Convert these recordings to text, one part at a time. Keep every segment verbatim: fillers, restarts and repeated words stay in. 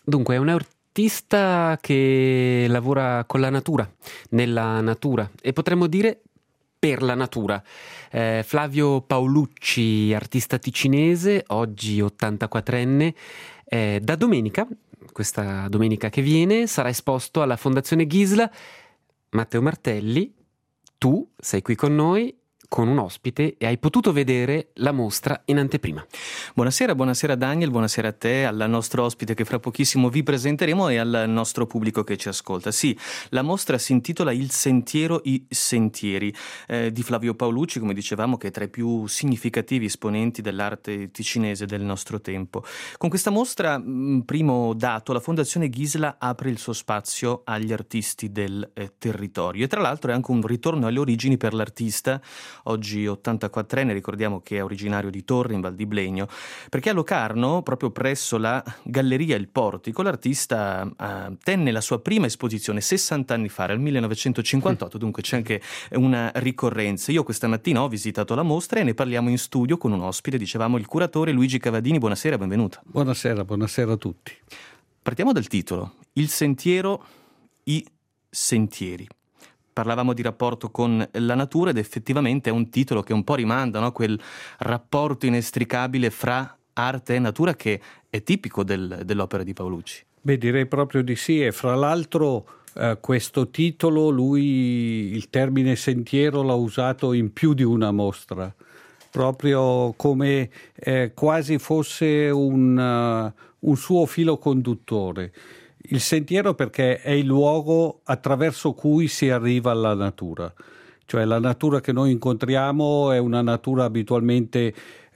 Dunque, è un artista che lavora con la natura, nella natura e potremmo dire per la natura. Eh, Flavio Paolucci, artista ticinese, oggi ottantaquattrenne, eh, da domenica, questa domenica che viene, sarà esposto alla Fondazione Gisla. Matteo Martelli, tu sei qui con noi con un ospite e hai potuto vedere la mostra in anteprima. Buonasera, buonasera Daniel, buonasera a te, al nostro ospite che fra pochissimo vi presenteremo e al nostro pubblico che ci ascolta. Sì, la mostra si intitola Il sentiero, i sentieri, eh, di Flavio Paolucci, come dicevamo, che è tra i più significativi esponenti dell'arte ticinese del nostro tempo. Con questa mostra, mh, primo dato, la Fondazione Gisla apre il suo spazio agli artisti del eh, territorio e tra l'altro è anche un ritorno alle origini per l'artista, oggi ottantaquattrenne, ricordiamo che è originario di Torre in Val di Blegno, perché a Locarno, proprio presso la Galleria Il Portico, l'artista eh, tenne la sua prima esposizione sessanta anni fa, nel millenovecentocinquantotto, dunque c'è anche una ricorrenza. Io questa mattina ho visitato la mostra e ne parliamo in studio con un ospite, dicevamo il curatore Luigi Cavadini. Buonasera, benvenuto. Buonasera, buonasera a tutti. Partiamo dal titolo, Il sentiero, i sentieri. Parlavamo di rapporto con la natura ed effettivamente è un titolo che un po' rimanda, no? Quel rapporto inestricabile fra arte e natura che è tipico del, dell'opera di Paolucci. Beh, direi proprio di sì, e fra l'altro eh, questo titolo lui il termine sentiero l'ha usato in più di una mostra, proprio come eh, quasi fosse un, uh, un suo filo conduttore. Il sentiero perché è il luogo attraverso cui si arriva alla natura, cioè la natura che noi incontriamo è una natura abitualmente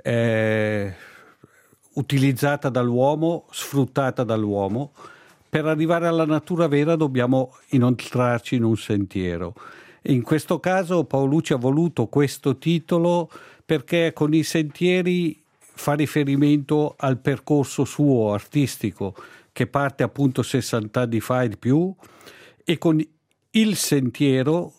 eh, utilizzata dall'uomo, sfruttata dall'uomo. Per arrivare alla natura vera dobbiamo inoltrarci in un sentiero. In questo caso Paolucci ha voluto questo titolo perché con i sentieri fa riferimento al percorso suo artistico, che parte appunto sessanta anni fa e di più, e con il sentiero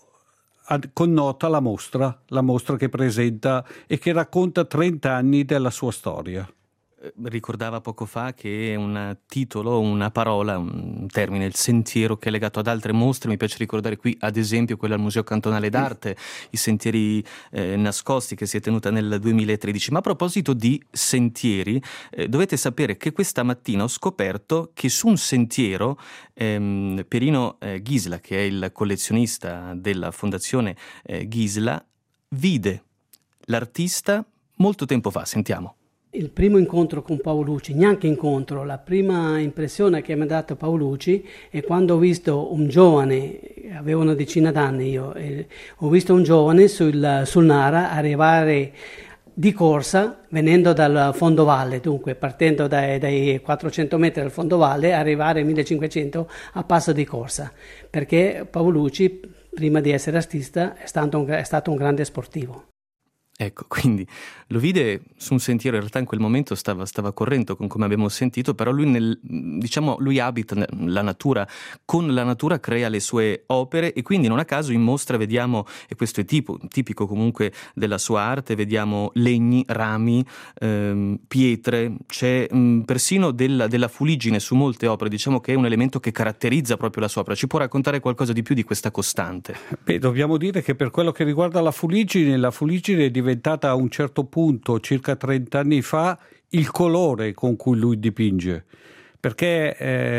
connota la mostra, la mostra che presenta e che racconta trenta anni della sua storia. Ricordava poco fa che è un titolo, una parola, un termine, il sentiero, che è legato ad altre mostre. Mi piace ricordare qui ad esempio quella al Museo Cantonale d'Arte, mm. i sentieri eh, nascosti, che si è tenuta nel duemilatredici. Ma a proposito di sentieri, eh, dovete sapere che questa mattina ho scoperto che su un sentiero ehm, Perino eh, Gisla, che è il collezionista della Fondazione eh, Gisla, vide l'artista molto tempo fa. Sentiamo. Il primo incontro con Paolucci, neanche incontro, la prima impressione che mi ha dato Paolucci è quando ho visto un giovane, avevo una decina d'anni io, e ho visto un giovane sul, sul Nara arrivare di corsa venendo dal fondovalle, dunque partendo dai, dai quattrocento metri dal fondovalle, arrivare ai millecinquecento a passo di corsa, perché Paolucci, prima di essere artista, è stato un, è stato un grande sportivo. Ecco, quindi lo vide su un sentiero, in realtà in quel momento stava, stava correndo, con come abbiamo sentito, però lui, nel, diciamo, lui abita la natura, con la natura crea le sue opere e quindi non a caso in mostra vediamo, e questo è tipo, tipico comunque della sua arte, vediamo legni, rami, ehm, pietre, c'è mh, persino della, della fuliggine su molte opere, diciamo che è un elemento che caratterizza proprio la sua opera. Ci può raccontare qualcosa di più di questa costante? Beh, dobbiamo dire che per quello che riguarda la fuliggine, la fuliggine è diventata a un certo punto, circa trenta anni fa, il colore con cui lui dipinge, perché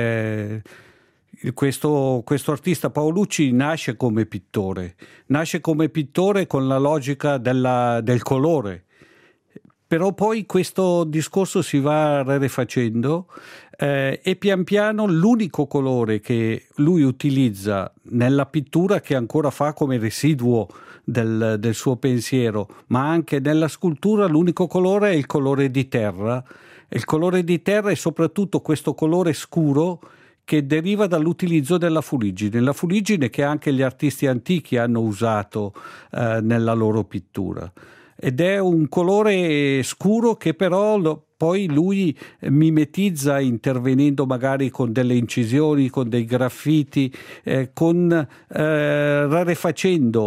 eh, questo, questo artista Paolucci nasce come pittore, nasce come pittore con la logica della, del colore, però poi questo discorso si va rarefacendo eh, e pian piano l'unico colore che lui utilizza nella pittura, che ancora fa come residuo del, del suo pensiero, ma anche nella scultura, l'unico colore è il colore di terra. E il colore di terra è soprattutto questo colore scuro che deriva dall'utilizzo della fuliggine, la fuliggine che anche gli artisti antichi hanno usato eh, nella loro pittura. Ed è un colore scuro che però lo, poi lui mimetizza intervenendo magari con delle incisioni, con dei graffiti, eh, con eh, rarefacendo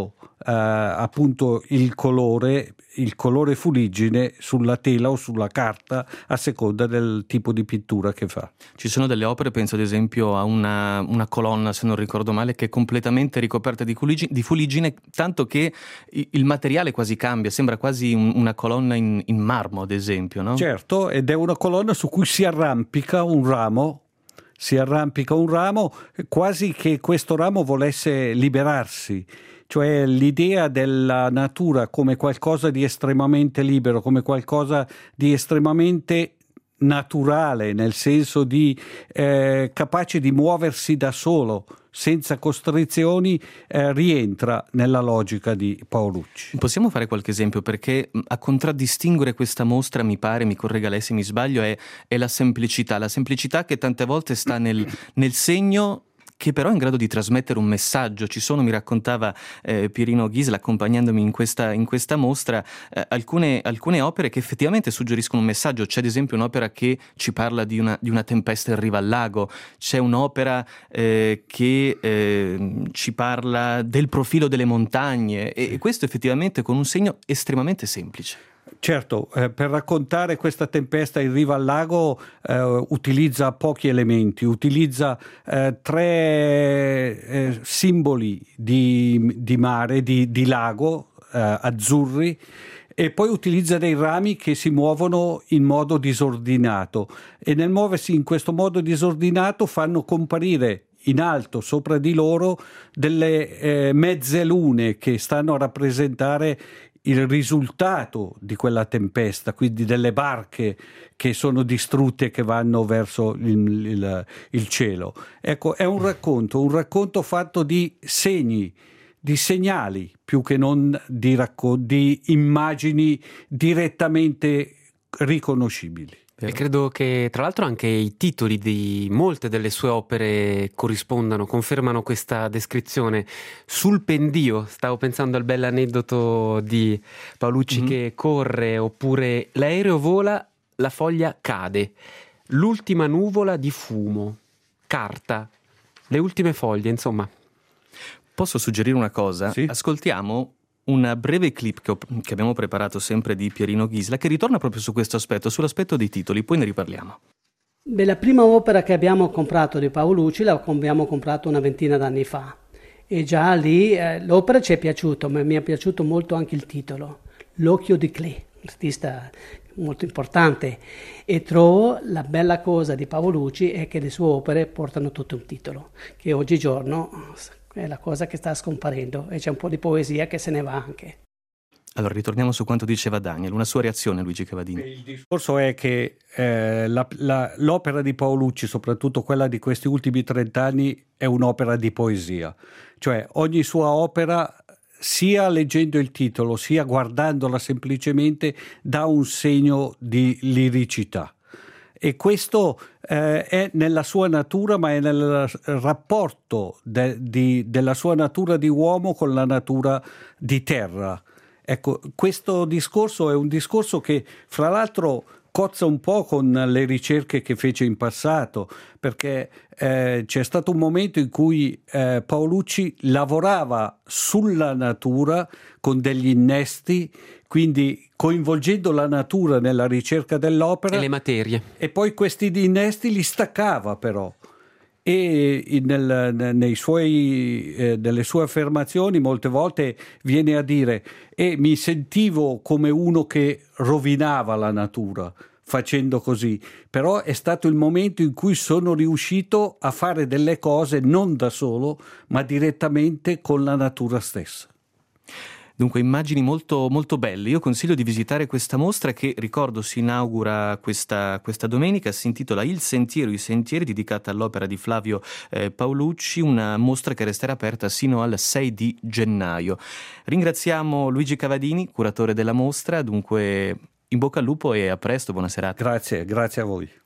eh, appunto il colore, il colore fuliggine sulla tela o sulla carta a seconda del tipo di pittura che fa. Ci sono delle opere, penso ad esempio a una, una colonna, se non ricordo male, che è completamente ricoperta di, fuliggine, di fuliggine, tanto che il materiale quasi cambia, sembra quasi un, una colonna in, in marmo, ad esempio, no? Certo, ed è una colonna su cui si arrampica un ramo, si arrampica un ramo, quasi che questo ramo volesse liberarsi. Cioè l'idea della natura come qualcosa di estremamente libero, come qualcosa di estremamente naturale, nel senso di eh, capace di muoversi da solo, senza costrizioni, eh, rientra nella logica di Paolucci. Possiamo fare qualche esempio? Perché a contraddistinguere questa mostra, mi pare, mi corregga lei se mi sbaglio, è, è la semplicità. La semplicità che tante volte sta nel, nel segno, che però è in grado di trasmettere un messaggio. Ci sono, mi raccontava eh, Pierino Ghisla, accompagnandomi in questa, in questa mostra, eh, alcune, alcune opere che effettivamente suggeriscono un messaggio. C'è ad esempio un'opera che ci parla di una, di una tempesta in riva al lago, c'è un'opera eh, che eh, ci parla del profilo delle montagne, e, e questo effettivamente con un segno estremamente semplice. Certo, eh, per raccontare questa tempesta in riva al lago eh, utilizza pochi elementi, utilizza eh, tre eh, simboli di, di mare, di, di lago eh, azzurri, e poi utilizza dei rami che si muovono in modo disordinato, e nel muoversi in questo modo disordinato fanno comparire in alto sopra di loro delle eh, mezze lune che stanno a rappresentare il risultato di quella tempesta, quindi delle barche che sono distrutte e che vanno verso il, il, il cielo. Ecco, è un racconto, un racconto fatto di segni, di segnali, più che non di, racco- di immagini direttamente riconoscibili. E credo che tra l'altro anche i titoli di molte delle sue opere corrispondano, confermano questa descrizione. Sul pendio, stavo pensando al bell'aneddoto di Paolucci mm-hmm. che corre, oppure l'aereo vola, la foglia cade, l'ultima nuvola di fumo, carta, le ultime foglie, insomma. Posso suggerire una cosa? Sì. Ascoltiamo una breve clip che, ho, che abbiamo preparato sempre di Pierino Ghisla, che ritorna proprio su questo aspetto, sull'aspetto dei titoli, poi ne riparliamo. Beh, la prima opera che abbiamo comprato di Paolucci l'abbiamo comprato una ventina d'anni fa, e già lì eh, l'opera ci è piaciuta, ma mi è piaciuto molto anche il titolo, L'occhio di Klee, un artista molto importante, e trovo la bella cosa di Paolucci è che le sue opere portano tutto un titolo, che oggigiorno è la cosa che sta scomparendo, e c'è un po' di poesia che se ne va anche. Allora ritorniamo su quanto diceva Daniel, una sua reazione, Luigi Cavadini. Il discorso è che eh, la, la, l'opera di Paolucci, soprattutto quella di questi ultimi trent'anni, è un'opera di poesia, cioè ogni sua opera, sia leggendo il titolo sia guardandola semplicemente, dà un segno di liricità. E questo eh, è nella sua natura, ma è nel rapporto de, di, della sua natura di uomo con la natura di terra. Ecco, questo discorso è un discorso che, fra l'altro, cozza un po' con le ricerche che fece in passato, perché eh, c'è stato un momento in cui eh, Paolucci lavorava sulla natura con degli innesti, quindi coinvolgendo la natura nella ricerca dell'opera e le materie, e poi questi innesti li staccava però, e nel, nei suoi, eh, nelle sue affermazioni molte volte viene a dire e mi sentivo come uno che rovinava la natura facendo così, però è stato il momento in cui sono riuscito a fare delle cose non da solo ma direttamente con la natura stessa. Dunque immagini molto, molto belle. Io consiglio di visitare questa mostra che, ricordo, si inaugura questa, questa domenica, si intitola Il Sentiero, i Sentieri, dedicata all'opera di Flavio eh, Paolucci, una mostra che resterà aperta sino al sei di gennaio. Ringraziamo Luigi Cavadini, curatore della mostra, dunque in bocca al lupo e a presto, buona serata. Grazie, grazie a voi.